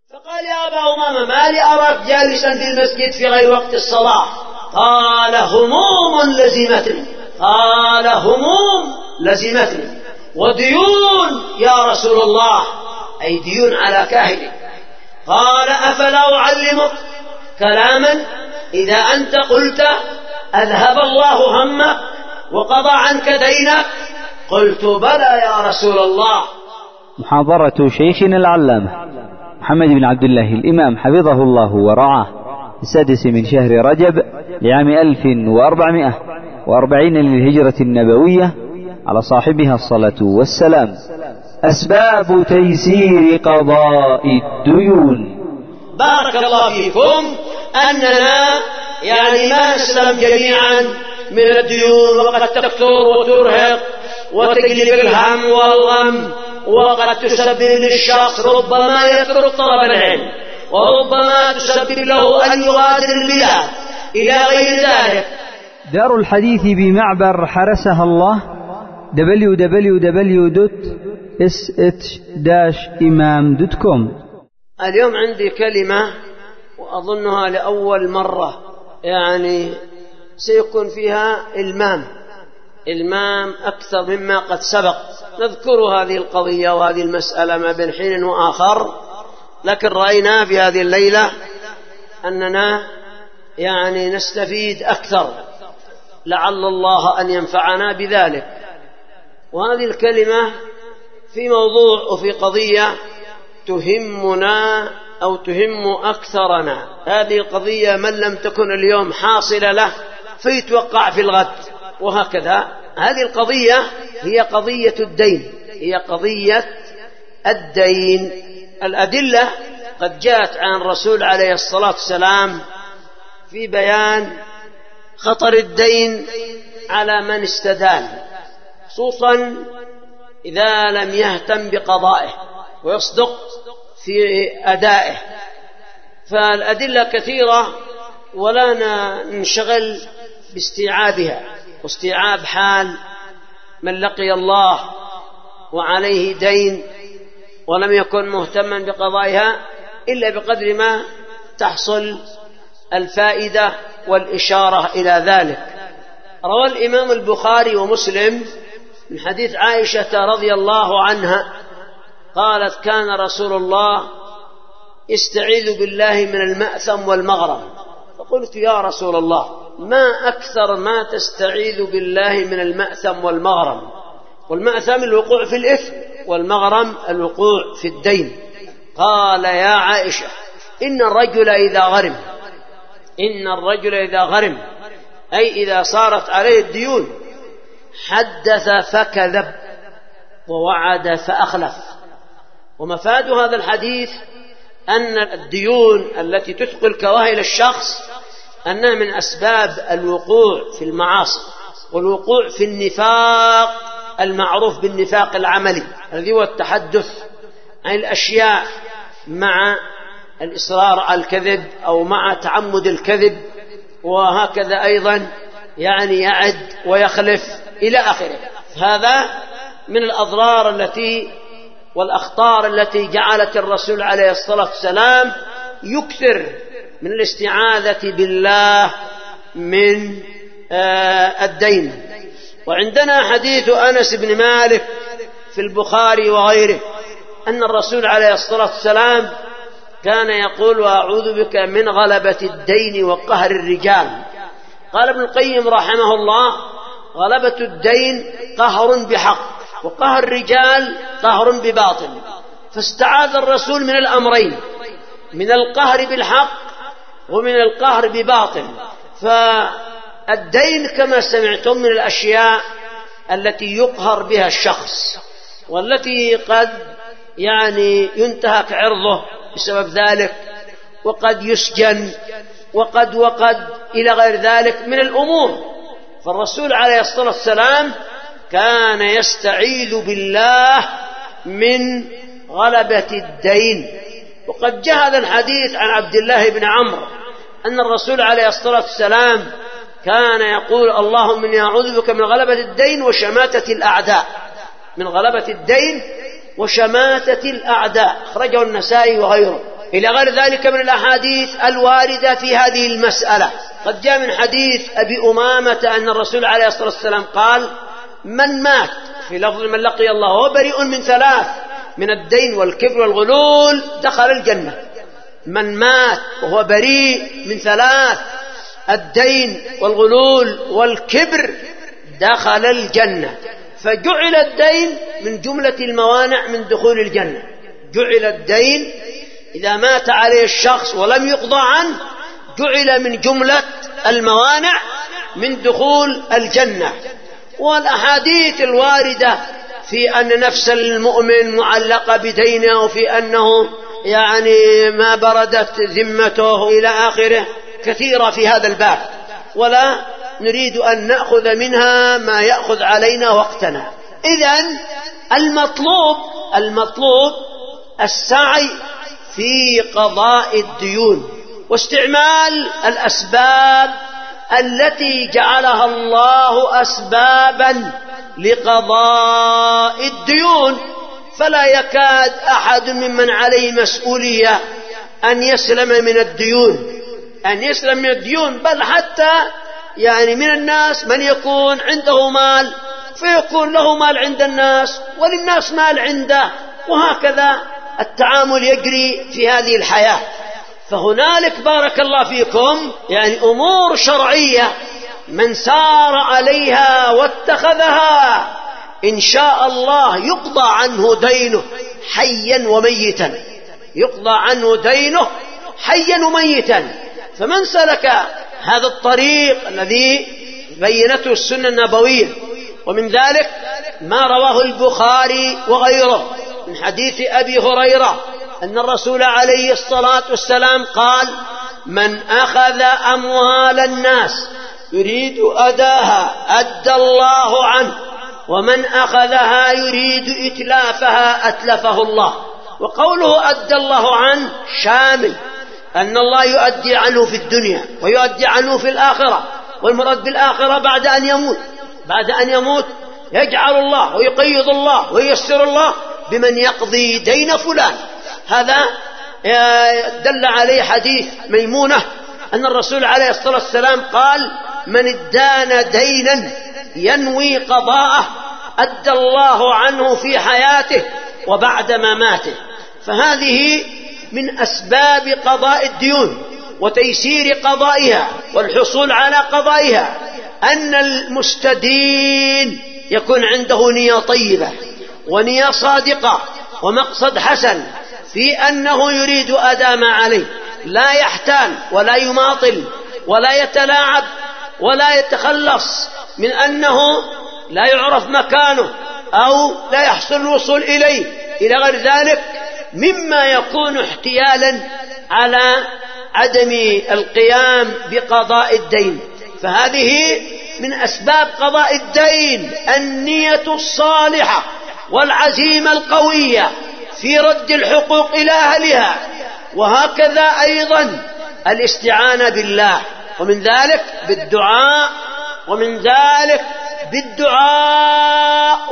فقال يا أبا أمامة ما لي أراك جالسا في المسجد في غير وقت الصلاة؟ قال هموم لزمتني وديون يا رسول الله، أي ديون على كاهلي. قال أفلا أعلمك كلاما إذا أنت قلت أذهب الله همك وقضى عنك دينك؟ قلت بلى يا رسول الله. محاضرة شيخنا العلامة محمد بن عبد الله الإمام حفظه الله ورعاه 6 من شهر رجب لعام 1440 للهجرة النبوية على صاحبها الصلاة والسلام. أسباب تيسير قضاء الديون. بارك الله فيكم أننا ما نسلم جميعا من الديون، وقد تكثر وترهق وتجلب الهم والغم، وقد تسبب للشخص ربما يترك طلب العلم، وربما تسبب له أن يغادر البلاد إلى غير ذلك. دار الحديث بمعبر حرسها الله www.sh-imam.com. اليوم عندي كلمة وأظنها لأول مرة، سيكون فيها إلمام أكثر مما قد سبق. نذكر هذه القضية وهذه المسألة ما بين حين وآخر، لكن رأينا في هذه الليلة أننا نستفيد أكثر، لعل الله أن ينفعنا بذلك. وهذه الكلمة في موضوع وفي قضية تهمنا أو تهم أكثرنا. هذه القضية من لم تكن اليوم حاصلة له فيتوقع في الغد، وهكذا. هذه القضية هي قضية الدين. الأدلة قد جاءت عن الرسول عليه الصلاة والسلام في بيان خطر الدين على من استدان، خصوصا إذا لم يهتم بقضائه ويصدق في أدائه. فالأدلة كثيرة ولا ننشغل باستيعابها واستيعاب حال من لقي الله وعليه دين ولم يكن مهتما بقضائها إلا بقدر ما تحصل الفائدة والإشارة إلى ذلك. روى الإمام البخاري ومسلم من حديث عائشة رضي الله عنها قالت كان رسول الله يستعيذ بالله من المأثم والمغرم. فقلت يا رسول الله ما أكثر ما تستعيذ بالله من المأثم والمغرم؟ والمأثم الوقوع في الإثم، والمغرم الوقوع في الدين. قال يا عائشة إن الرجل إذا غرم أي إذا صارت عليه الديون حدث فكذب ووعد فأخلف. ومفاد هذا الحديث أن الديون التي تثقل كواهل الشخص أنها من أسباب الوقوع في المعاصي والوقوع في النفاق المعروف بالنفاق العملي، الذي هو التحدث عن الأشياء مع الإصرار على الكذب أو مع تعمد الكذب، وهكذا أيضا يعد ويخلف إلى آخره. هذا من الأضرار والأخطار التي جعلت الرسول عليه الصلاة والسلام يكثر من الاستعاذة بالله من الدين. وعندنا حديث أنس بن مالك في البخاري وغيره أن الرسول عليه الصلاة والسلام كان يقول وأعوذ بك من غلبة الدين وقهر الرجال. قال ابن القيم رحمه الله غلبة الدين قهر بحق، وقهر الرجال قهر بباطل. فاستعاذ الرسول من الأمرين، من القهر بالحق ومن القهر بباطل. فالدين كما سمعتم من الأشياء التي يقهر بها الشخص، والتي قد ينتهك عرضه بسبب ذلك، وقد يسجن، وقد إلى غير ذلك من الأمور. فالرسول عليه الصلاة والسلام كان يستعيذ بالله من غلبة الدين. وقد جاء هذا الحديث عن عبد الله بن عمرو أن الرسول عليه الصلاة والسلام كان يقول اللهم إني أعوذ بك من غلبة الدين وشماتة الأعداء. من غلبة الدين وشماتة الأعداء، أخرجه النسائي وغيره. إلى غير ذلك من الأحاديث الواردة في هذه المسألة. قد جاء من حديث أبي أمامة أن الرسول عليه الصلاة والسلام قال: من مات، في لفظ من لقي الله وهو بريء من ثلاث، من الدين والكبر والغلول، دخل الجنة. من مات وهو بريء من ثلاث، الدين والغلول والكبر، دخل الجنة. فجعل الدين من جملة الموانع من دخول الجنة. جعل الدين إذا مات عليه الشخص ولم يقضى عنه جعل من جملة الموانع من دخول الجنة. والأحاديث الواردة في أن نفس المؤمن معلقة بدينه وفي أنه يعني ما بردت ذمته إلى آخره كثيرة في هذا الباب، ولا نريد أن نأخذ منها ما يأخذ علينا وقتنا. إذن المطلوب السعي في قضاء الديون واستعمال الأسباب التي جعلها الله أسبابا لقضاء الديون. فلا يكاد أحد ممن عليه مسؤولية أن يسلم من الديون، بل حتى يعني من الناس من يكون عنده مال فيكون له مال عند الناس وللناس مال عنده، وهكذا التعامل يجري في هذه الحياة. فهنالك بارك الله فيكم يعني أمور شرعية من سار عليها واتخذها إن شاء الله يقضى عنه دينه حيا وميتا، يقضى عنه دينه حيا وميتا. فمن سلك هذا الطريق الذي بينته السنة النبوية، ومن ذلك ما رواه البخاري وغيره من حديث أبي هريرة أن الرسول عليه الصلاة والسلام قال: من أخذ أموال الناس يريد أداها أدى الله عنه، ومن أخذها يريد إتلافها أتلفه الله. وقوله أدى الله عنه شامل، أن الله يؤدي عنه في الدنيا ويؤدي عنه في الآخرة، والمراد بالآخرة بعد أن يموت يجعل الله ويقيض الله وييسر الله بمن يقضي دين فلان. هذا دل عليه حديث ميمونة أن الرسول عليه الصلاة والسلام قال: من ادان دينا ينوي قضاءه أدى الله عنه في حياته وبعد مماته. فهذه من أسباب قضاء الديون وتيسير قضائها والحصول على قضائها أن المستدين يكون عنده نية طيبة ونية صادقة ومقصد حسن في أنه يريد أداء ما عليه، لا يحتال ولا يماطل ولا يتلاعب ولا يتخلص من أنه لا يعرف مكانه أو لا يحصل الوصول إليه إلى غير ذلك مما يكون احتيالا على عدم القيام بقضاء الدين. فهذه من أسباب قضاء الدين النية الصالحة والعزيمة القوية في رد الحقوق إلى أهلها، وهكذا أيضا الاستعانة بالله، ومن ذلك بالدعاء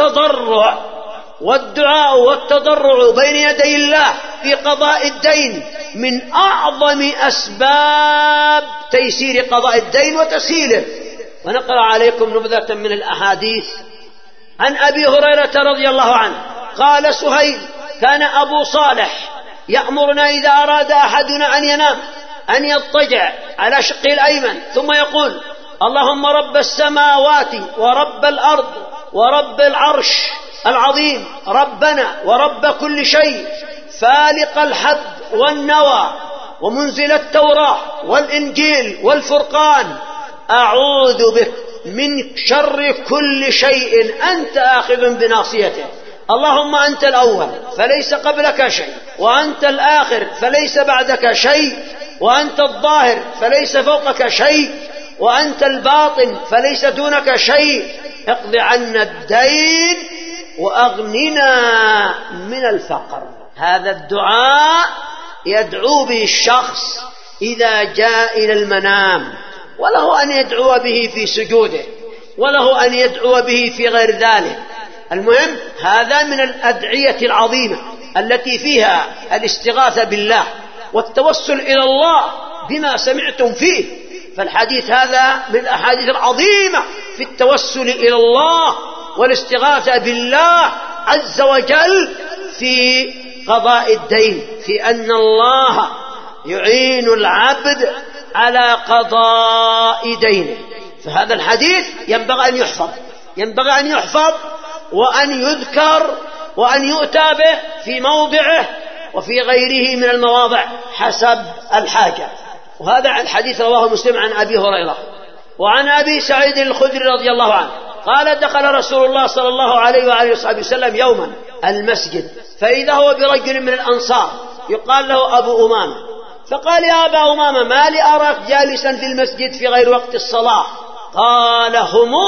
والتضرع بين يدي الله في قضاء الدين من أعظم أسباب تيسير قضاء الدين وتسهيله. ونقرأ عليكم نبذة من الأحاديث عن أبي هريرة رضي الله عنه قال سهيل: كان أبو صالح يأمرنا إذا أراد أحدنا أن ينام أن يضطجع على شقه الأيمن ثم يقول: اللهم رب السماوات ورب الأرض ورب العرش العظيم، ربنا ورب كل شيء، فالق الحب والنوى ومنزل التوراة والإنجيل والفرقان، أعوذ بك من شر كل شيء أنت آخذ بناصيته، اللهم أنت الأول فليس قبلك شيء، وأنت الآخر فليس بعدك شيء، وأنت الظاهر فليس فوقك شيء، وأنت الباطن فليس دونك شيء، اقض عنا الدين وأغننا من الفقر. هذا الدعاء يدعو به الشخص إذا جاء إلى المنام، وله أن يدعو به في سجوده، وله أن يدعو به في غير ذلك. المهم هذا من الأدعية العظيمة التي فيها الاستغاثة بالله والتوسل إلى الله بما سمعتم فيه، فالحديث هذا من الأحاديث العظيمة في التوسل إلى الله والاستغاثة بالله عز وجل في قضاء الدين، في أن الله يعين العبد على قضاء دينه. فهذا الحديث ينبغي أن يحفظ وأن يذكر وأن يؤتى به في موضعه وفي غيره من المواضع حسب الحاجة. وهذا الحديث رواه مسلم عن أبي هريرة. وعن أبي سعيد الخدري رضي الله عنه قال: دخل رسول الله صلى الله عليه وآله وصحبه وسلم يوما المسجد، فإذا هو برجل من الأنصار يقال له أبو أمامة، فقال: يا أبا أمامة، ما لي أراك جالسا في المسجد في غير وقت الصلاة؟ قال: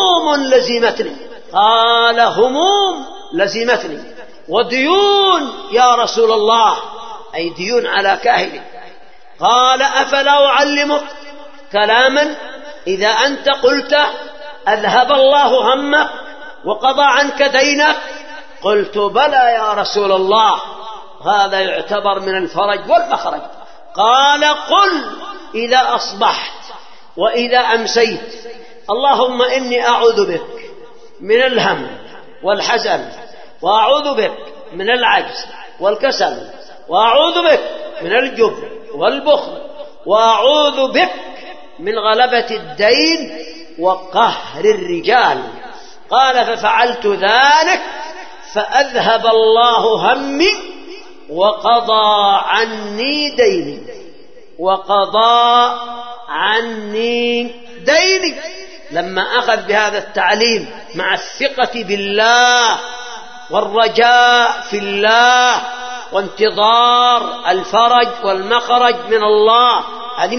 هموم لزمتني وديون يا رسول الله، أي ديون على كاهل. قال: أفلا أعلمك كلاما إذا أنت قلته أذهب الله همك وقضى عنك دينك؟ قلت: بلى يا رسول الله. هذا يعتبر من الفرج والمخرج. قال: قل إذا أصبحت وإذا أمسيت: اللهم إني أعوذ بك من الهم والحزن، وأعوذ بك من العجز والكسل، وأعوذ بك من الجبن والبخل، وأعوذ بك من غلبة الدين وقهر الرجال. قال: ففعلت ذلك فأذهب الله همي وقضى عني ديني. لما أخذ بهذا التعليم مع الثقة بالله والرجاء في الله وانتظار الفرج والمخرج من الله، هذه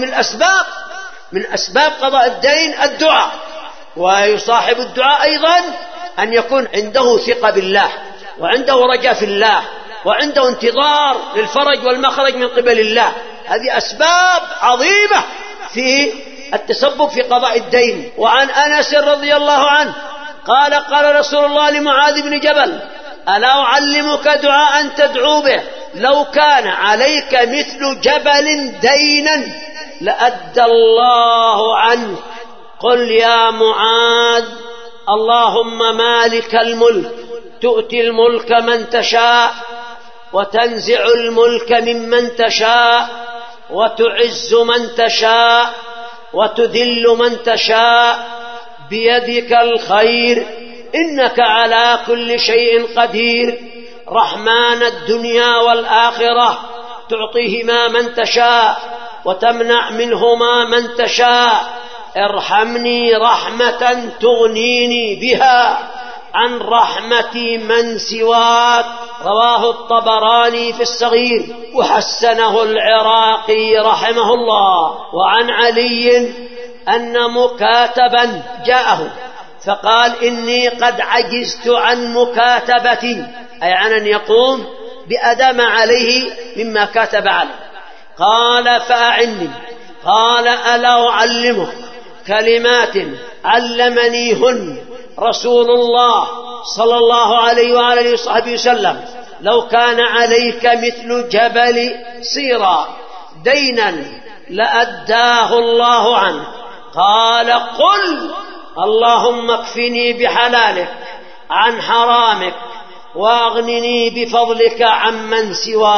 من أسباب قضاء الدين الدعاء. ويصاحب الدعاء أيضا أن يكون عنده ثقة بالله وعنده رجاء في الله وعنده انتظار للفرج والمخرج من قبل الله. هذه أسباب عظيمة في التسبب في قضاء الدين. وعن أنس رضي الله عنه قال: قال رسول الله لمعاذ بن جبل: ألا أعلمك دعاء تدعو به لو كان عليك مثل جبل دينا لأدى الله عنك؟ قل يا معاذ: اللهم مالك الملك تؤتي الملك من تشاء وتنزع الملك ممن تشاء وتعز من تشاء وتذل من تشاء بيدك الخير إنك على كل شيء قدير، رحمن الدنيا والآخرة تعطيهما من تشاء وتمنع منهما من تشاء، ارحمني رحمة تغنيني بها عن رحمة من سواك. رواه الطبراني في الصغير وحسنه العراقي رحمه الله. وعن علي أن مكاتبا جاءه فقال: إني قد عجزت عن مكاتبتي، أي عن أن يقوم بأداء ما عليه مما كاتب عليه. قال: فأعني. قال: ألا أعلمك كلمات علمنيهن رسول الله صلى الله عليه وآله وصحبه وسلم لو كان عليك مثل جبل صيرا دينا لأداه الله عنه؟ قال: قل اللهم اكفني بحلالك عن حرامك وأغنني بفضلك عمن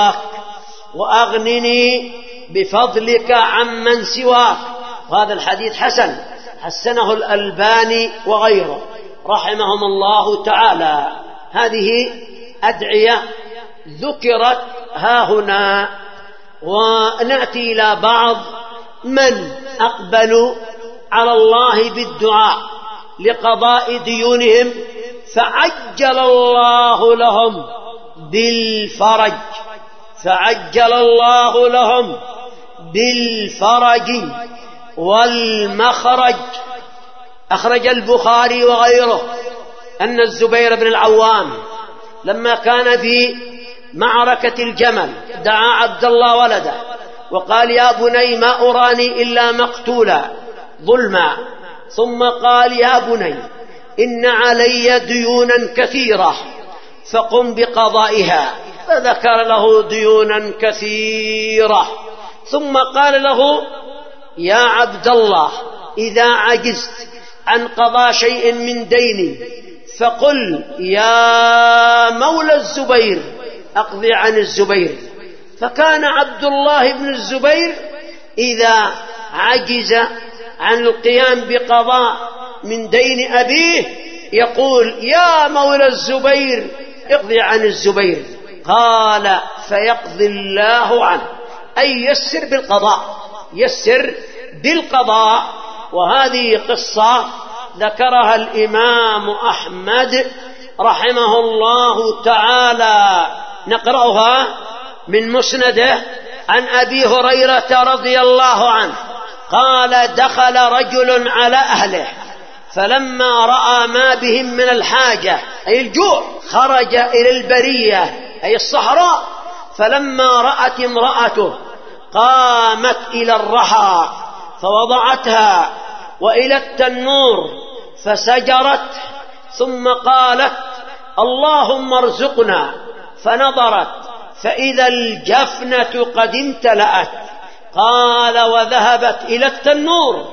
سواك. وهذا الحديث حسنه الألباني وغيره رحمهم الله تعالى. هذه أدعية ذكرت هاهنا. ونأتي إلى بعض من أقبلوا على الله بالدعاء لقضاء ديونهم فعجل الله لهم بالفرج والمخرج. أخرج البخاري وغيره أن الزبير بن العوام لما كان في معركة الجمل دعا عبد الله ولده وقال: يا بني ما أراني إلا مقتولا ظلما، ثم قال: يا بني إن علي ديونا كثيرة فقم بقضائها، فذكر له ديونا كثيرة، ثم قال له: يا عبد الله، إذا عجزت عن قضاء شيء من ديني فقل: يا مولى الزبير أقضي عن الزبير. فكان عبد الله بن الزبير إذا عجز عن القيام بقضاء من دين أبيه يقول: يا مولى الزبير اقضي عن الزبير. قال: فيقضي الله عنه، أي يسر بالقضاء، يسر بالقضاء. وهذه قصة ذكرها الإمام أحمد رحمه الله تعالى، نقرأها من مسنده عن أبي هريرة رضي الله عنه قال: دخل رجل على أهله فلما رأى ما بهم من الحاجة أي الجوع خرج إلى البرية أي الصحراء، فلما رأت امرأته قامت إلى الرحى فوضعتها وإلى التنور فسجرت، ثم قالت: اللهم ارزقنا، فنظرت فإذا الجفنة قد امتلأت. قال: وذهبت إلى التنور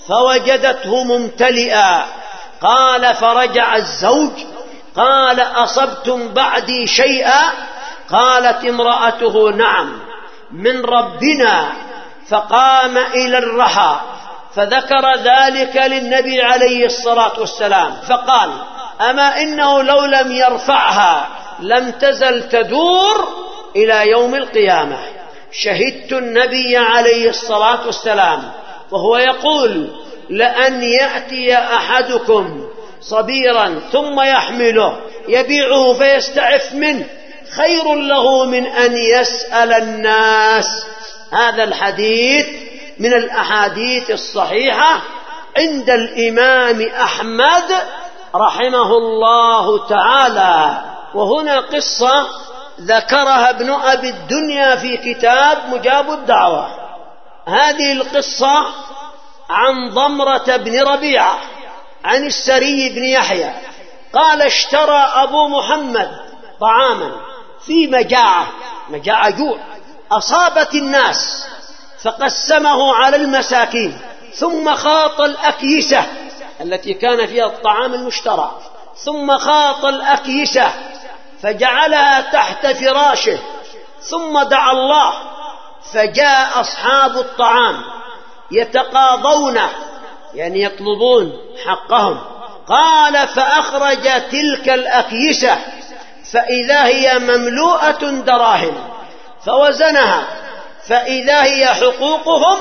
فوجدته ممتلئا. قال: فرجع الزوج قال: أصبتم بعدي شيئا؟ قالت امرأته: نعم، من ربنا. فقام إلى الرحى فذكر ذلك للنبي عليه الصلاة والسلام، فقال: أما إنه لو لم يرفعها لم تزل تدور إلى يوم القيامة. شهدت النبي عليه الصلاة والسلام وهو يقول: لأن يأتي أحدكم صبيرا ثم يحمله يبيعه فيستعف منه خير له من أن يسأل الناس. هذا الحديث من الأحاديث الصحيحة عند الإمام أحمد رحمه الله تعالى. وهنا قصة ذكرها ابن أبي الدنيا في كتاب مجاب الدعوة. هذه القصة عن ضمرة بن ربيعة عن السري بن يحيى قال: اشترى أبو محمد طعاما في مجاعة جوع أصابت الناس، فقسمه على المساكين، ثم خاط الأكيسة التي كان فيها الطعام المشترى، ثم خاط الأكيسة فجعلها تحت فراشه، ثم دعا الله، فجاء أصحاب الطعام يتقاضونه يعني يطلبون حقهم. قال: فأخرج تلك الأكيسة فإذا هي مملوءة دراهم، فوزنها فإذا هي حقوقهم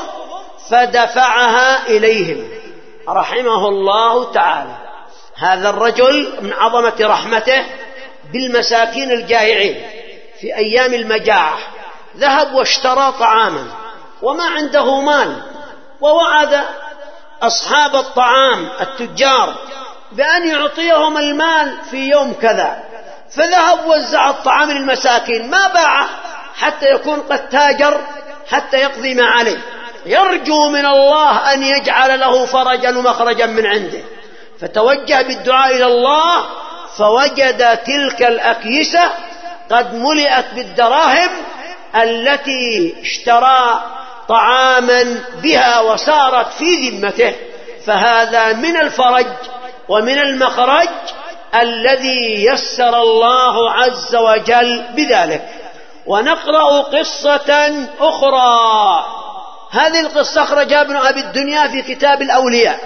فدفعها إليهم رحمه الله تعالى. هذا الرجل من عظمة رحمته بالمساكين الجائعين في أيام المجاعة ذهب واشترى طعاما وما عنده مال، ووعد أصحاب الطعام التجار بأن يعطيهم المال في يوم كذا، فذهب وزع الطعام للمساكين، ما باعه حتى يكون قد تاجر حتى يقضي ما عليه، يرجو من الله أن يجعل له فرجا ومخرجا من عنده. فتوجه بالدعاء إلى الله فوجد تلك الأكيسة قد ملئت بالدراهم التي اشترى طعاما بها وصارت في ذمته. فهذا من الفرج ومن المخرج الذي يسر الله عز وجل بذلك. ونقرأ قصة أخرى. هذه القصة أخرجها ابن أبي الدنيا في كتاب الأولياء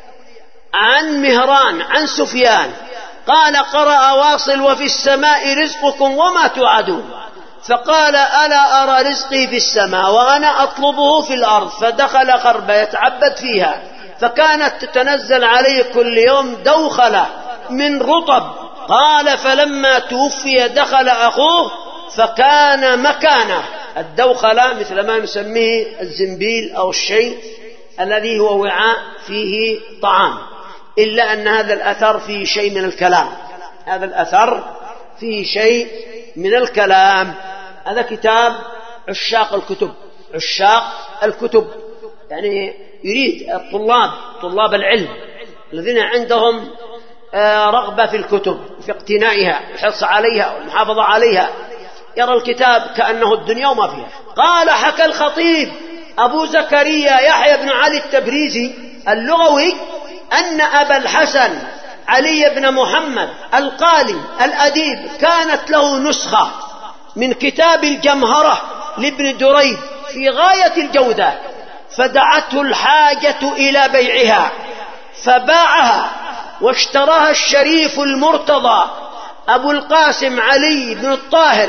عن مهران عن سفيان قال: قرأ واصل: وفي السماء رزقكم وما توعدون. فقال: ألا أرى رزقي في السماء وأنا أطلبه في الأرض. فدخل خربة يتعبد فيها، فكانت تتنزل عليه كل يوم دوخلة من رطب. قال: فلما توفي دخل أخوه فكان مكانه الدوخلة مثل ما نسميه الزنبيل أو الشيء الذي هو وعاء فيه طعام، إلا أن هذا الأثر فيه شيء من الكلام. هذا الأثر فيه شيء من الكلام. هذا كتاب عشاق الكتب، عشاق الكتب يعني يريد طلاب العلم الذين عندهم رغبة في الكتب في اقتنائها، الحرص عليها والمحافظة عليها، يرى الكتاب كأنه الدنيا وما فيها. قال حكى الخطيب أبو زكريا يحيى بن علي التبريزي اللغوي أن أبا الحسن علي بن محمد القالي الأديب كانت له نسخة من كتاب الجمهرة لابن دريد في غاية الجودة، فدعته الحاجة إلى بيعها فباعها، واشتراها الشريف المرتضى أبو القاسم علي بن الطاهر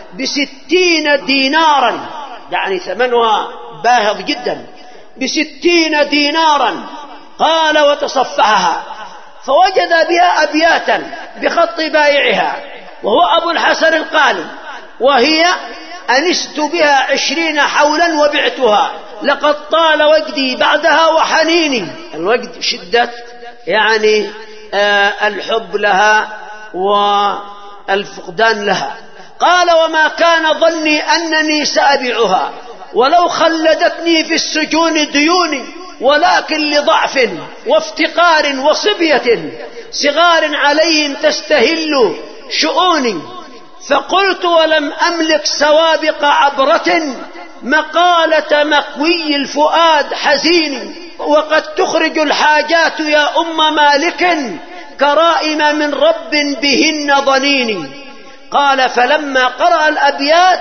ب60 دينارا، يعني ثمنها باهظ جدا، ب60 دينارا. قال وتصفحها فوجد بها أبياتا بخط بائعها وهو أبو الحسن القالي، وهي أنست بها 20 حولا وبعتها، لقد طال وجدي بعدها وحنيني. الوجد شدة يعني الحب لها والفقدان لها. قال وما كان ظني أنني سأبيعها ولو خلدتني في السجون ديوني، ولكن لضعف وافتقار وصبية صغار عليهم تستهل شؤوني، فقلت ولم أملك سوابق عبرة مقالة مكوي الفؤاد حزين، وقد تخرج الحاجات يا أم مالك كرائم من رب بهن ضنيني. قال فلما قرأ الأبيات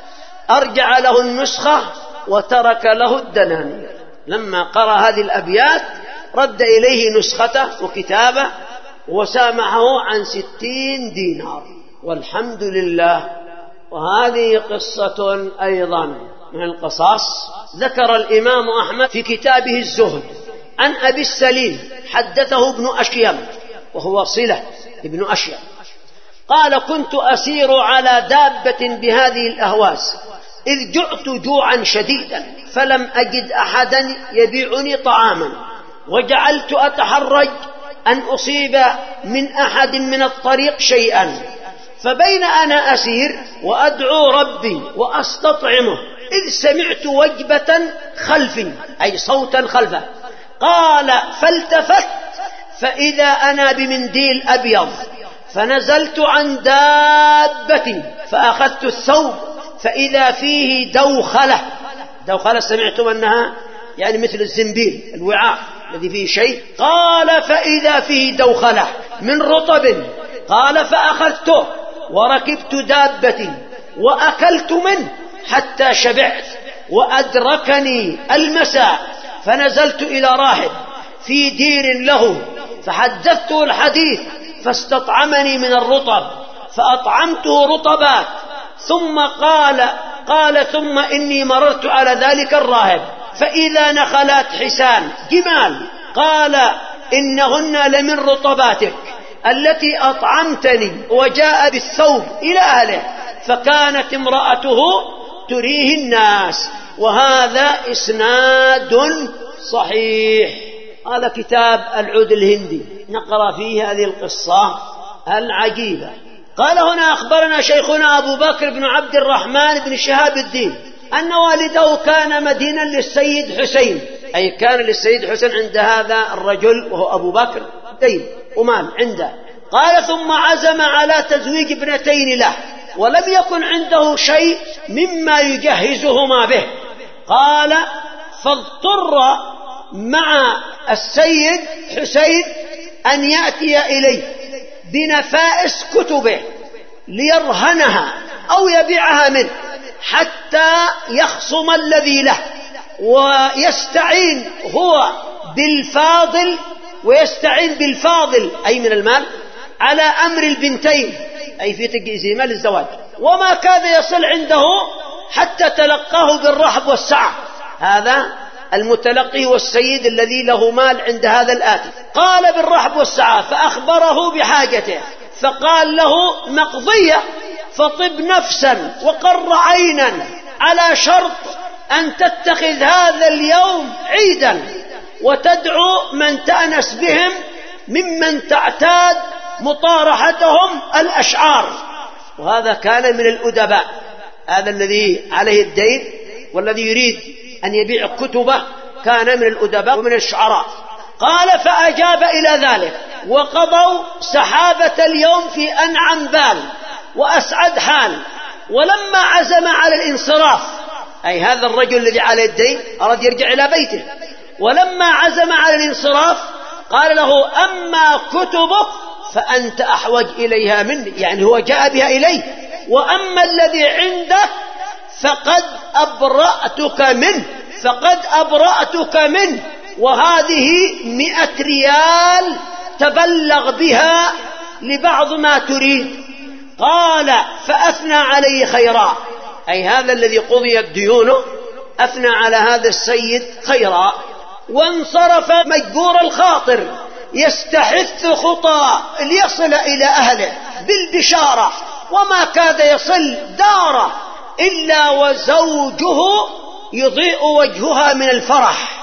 أرجع له النسخة وترك له الدنانير. لما قرأ هذه الأبيات رد إليه نسخته وكتابه وسامحه عن 60 دينار، والحمد لله. وهذه قصة أيضا من القصص ذكر الإمام أحمد في كتابه الزهد عن أبي السليم حدثه ابن أشيم وهو صلة ابن أشيم قال كنت أسير على دابة بهذه الأهواس إذ جعت جوعا شديدا فلم أجد أحدا يبيعني طعاما، وجعلت أتحرج أن أصيب من أحد من الطريق شيئا، فبين أنا أسير وأدعو ربي وأستطعمه إذ سمعت وجبة خلفي أي صوتا خلفه. قال فالتفت فإذا أنا بمنديل أبيض، فنزلت عن دابتي فأخذت الثوب فإذا فيه دوخلة. دوخلة سمعتم أنها يعني مثل الزنبيل الوعاء الذي فيه شيء. قال فإذا فيه دوخلة من رطب. قال فأخذته وركبت دابتي وأكلت منه حتى شبعت، وأدركني المساء فنزلت إلى راهب في دير له فحدثته الحديث فاستطعمني من الرطب فأطعمته رطبات. ثم قال ثم إني مررت على ذلك الراهب فإذا نخلات حسان جمال، قال إنهن لمن رطباتك التي أطعمتني، وجاء بالثوب إلى أهله فكانت امرأته تريه الناس. وهذا إسناد صحيح. هذا كتاب العود الهندي نقرأ فيه هذه القصة العجيبة. قال هنا أخبرنا شيخنا أبو بكر بن عبد الرحمن بن شهاب الدين أن والده كان مدينا للسيد حسين، أي كان للسيد حسين عند هذا الرجل وهو أبو بكر دين ومال عنده. قال ثم عزم على تزويج ابنتين له ولم يكن عنده شيء مما يجهزهما به. قال فاضطر مع السيد حسين أن يأتي إليه بنفائس كتبه ليرهنها أو يبيعها منه حتى يخصم الذي له، ويستعين هو بالفاضل ويستعين بالفاضل أي من المال على أمر البنتين أي في تجهيزهما للزواج، وما كان يصل عنده حتى تلقاه بالرحب والسعة. هذا المتلقي والسيد الذي له مال عند هذا الآتي. قال بالرحب والسعة فأخبره بحاجته فقال له مقضية، فطب نفسا وقر عينا على شرط أن تتخذ هذا اليوم عيدا وتدعو من تأنس بهم ممن تعتاد مطارحتهم الأشعار. وهذا كان من الأدباء، هذا الذي عليه الدين والذي يريد أن يبيع كتبه كان من الأدباء ومن الشعراء. قال فأجاب إلى ذلك وقضوا سحابة اليوم في أنعم بال وأسعد حال، ولما عزم على الانصراف، أي هذا الرجل الذي عليه الدين أراد يرجع إلى بيته، ولما عزم على الانصراف قال له: أما كتبك فأنت أحوج إليها مني، يعني هو جاء بها إليه، وأما الذي عندك فقد أبرأتك منه، وهذه 100 ريال تبلغ بها لبعض ما تريد. قال: فأثنى عليه خيرا، أي هذا الذي قضيت ديونه أثنى على هذا السيد خيرا، وانصرف مجبور الخاطر يستحث خطى ليصل إلى أهله بالبشارة، وما كاد يصل داره إلا وزوجه يضيء وجهها من الفرح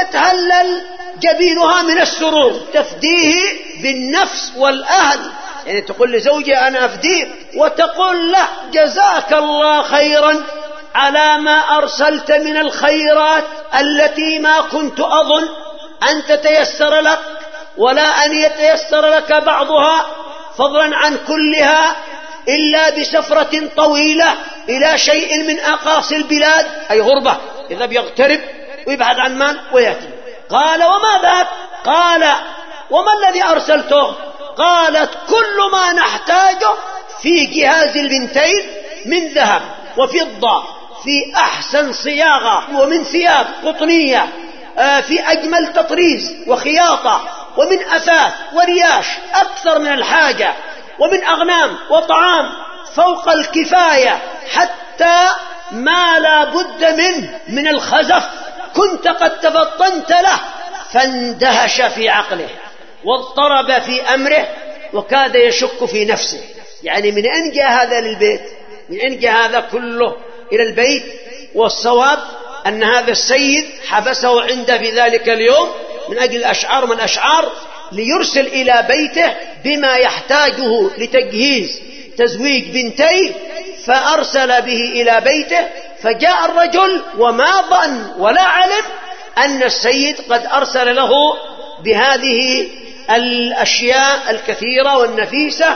ويتهلل جبينها من السرور، تفديه بالنفس والأهل، يعني تقول لزوجي أنا أفديك، وتقول له: جزاك الله خيرا على ما أرسلت من الخيرات التي ما كنت أظن أن تتيسر لك ولا أن يتيسر لك بعضها، فضلا عن كلها، إلا بسفرة طويلة إلى شيء من أقاصي البلاد، أي غربة، إذا بيغترب ويبعد عن مال ويأتي. قال: وما ذاك؟ قال: وما الذي أرسلته؟ قالت: كل ما نحتاجه في جهاز البنتين من ذهب وفضة في أحسن صياغة، ومن ثياب قطنية في أجمل تطريز وخياطة، ومن أثاث ورياش أكثر من الحاجة، ومن أغنام وطعام فوق الكفاية، حتى ما لا بد منه من الخزف كنت قد تفطنت له. فاندهش في عقله واضطرب في أمره وكاد يشك في نفسه، يعني من أين جاء هذا للبيت؟ من أين جاء هذا كله إلى البيت؟ والصواب أن هذا السيد حبسه عنده في ذلك اليوم من أجل الأشعار من أشعار، ليرسل إلى بيته بما يحتاجه لتجهيز تزويج بنتيه، فأرسل به إلى بيته. فجاء الرجل وما ظن ولا علم أن السيد قد أرسل له بهذه الأشياء الكثيرة والنفيسة،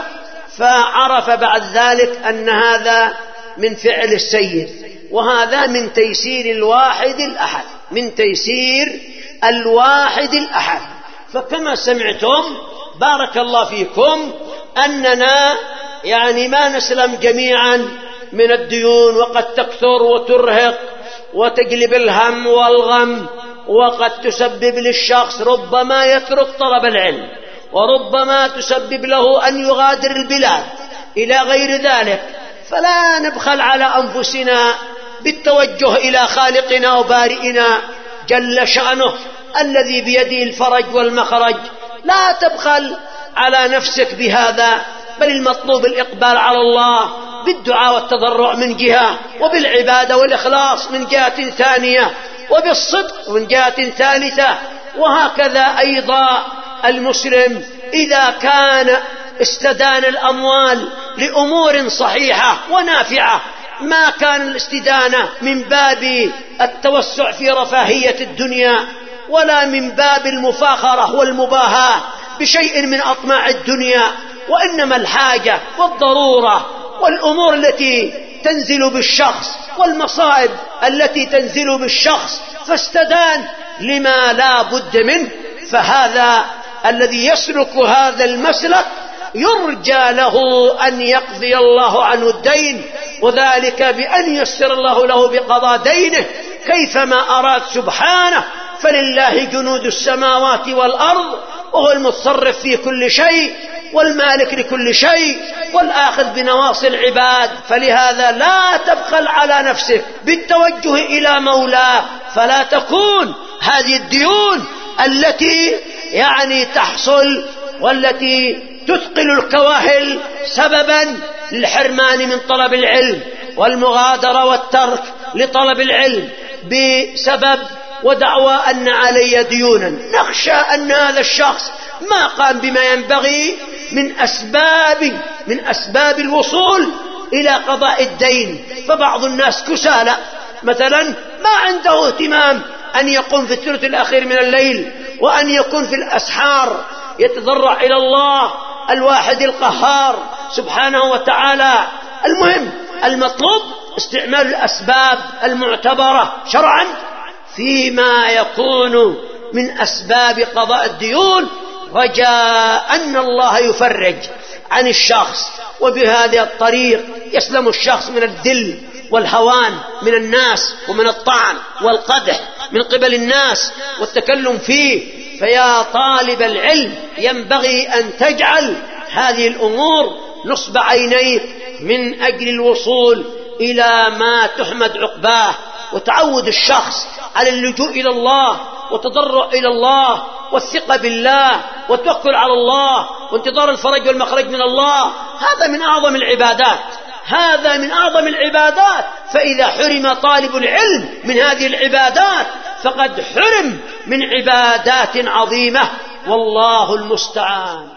فعرف بعد ذلك أن هذا من فعل السيد، وهذا من تيسير الواحد الأحد، من تيسير الواحد الأحد. فكما سمعتم بارك الله فيكم أننا يعني ما نسلم جميعا من الديون، وقد تكثر وترهق وتجلب الهم والغم، وقد تسبب للشخص ربما يترك طلب العلم، وربما تسبب له أن يغادر البلاد إلى غير ذلك. فلا نبخل على أنفسنا بالتوجه إلى خالقنا وبارئنا جل شأنه الذي بيده الفرج والمخرج. لا تبخل على نفسك بهذا، بل المطلوب الإقبال على الله بالدعاء والتضرع من جهة، وبالعبادة والإخلاص من جهة ثانية، وبالصدق من جهة ثالثة. وهكذا أيضا المسلم إذا كان استدان الأموال لأمور صحيحة ونافعة، ما كان الاستدانة من باب التوسع في رفاهية الدنيا، ولا من باب المفاخرة والمباهاة بشيء من أطماع الدنيا، وإنما الحاجة والضرورة والأمور التي تنزل بالشخص والمصائب التي تنزل بالشخص، فاستدان لما لا بد منه. فهذا الذي يسلك هذا المسلك يرجى له أن يقضي الله عنه الدين، وذلك بأن يسر الله له بقضاء دينه كيفما أراد سبحانه. فلله جنود السماوات والأرض، وهو المتصرف في كل شيء والمالك لكل شيء والآخذ بنواصي العباد. فلهذا لا تبخل على نفسك بالتوجه إلى مولاه، فلا تكون هذه الديون التي يعني تحصل والتي تثقل الكواهل سببا للحرمان من طلب العلم والمغادرة والترك لطلب العلم بسبب ودعوى أن علي ديونا. نخشى أن هذا الشخص ما قام بما ينبغي من أسباب الوصول إلى قضاء الدين. فبعض الناس كسالى مثلا ما عنده اهتمام أن يقوم في الثلث الأخير من الليل، وأن يكون في الأسحار يتضرع إلى الله الواحد القهار سبحانه وتعالى. المهم المطلوب استعمال الأسباب المعتبرة شرعا فيما يكون من أسباب قضاء الديون، رجاء أن الله يفرج عن الشخص، وبهذه الطريق يسلم الشخص من الذل والهوان من الناس، ومن الطعن والقدح من قبل الناس والتكلم فيه. فيا طالب العلم ينبغي أن تجعل هذه الأمور نصب عينيك من أجل الوصول إلى ما تحمد عقباه، وتعود الشخص على اللجوء إلى الله وتضرع إلى الله والثقة بالله والتوكل على الله وانتظار الفرج والمخرج من الله. هذا من أعظم العبادات، هذا من أعظم العبادات. فإذا حرم طالب العلم من هذه العبادات فقد حرم من عبادات عظيمة، والله المستعان.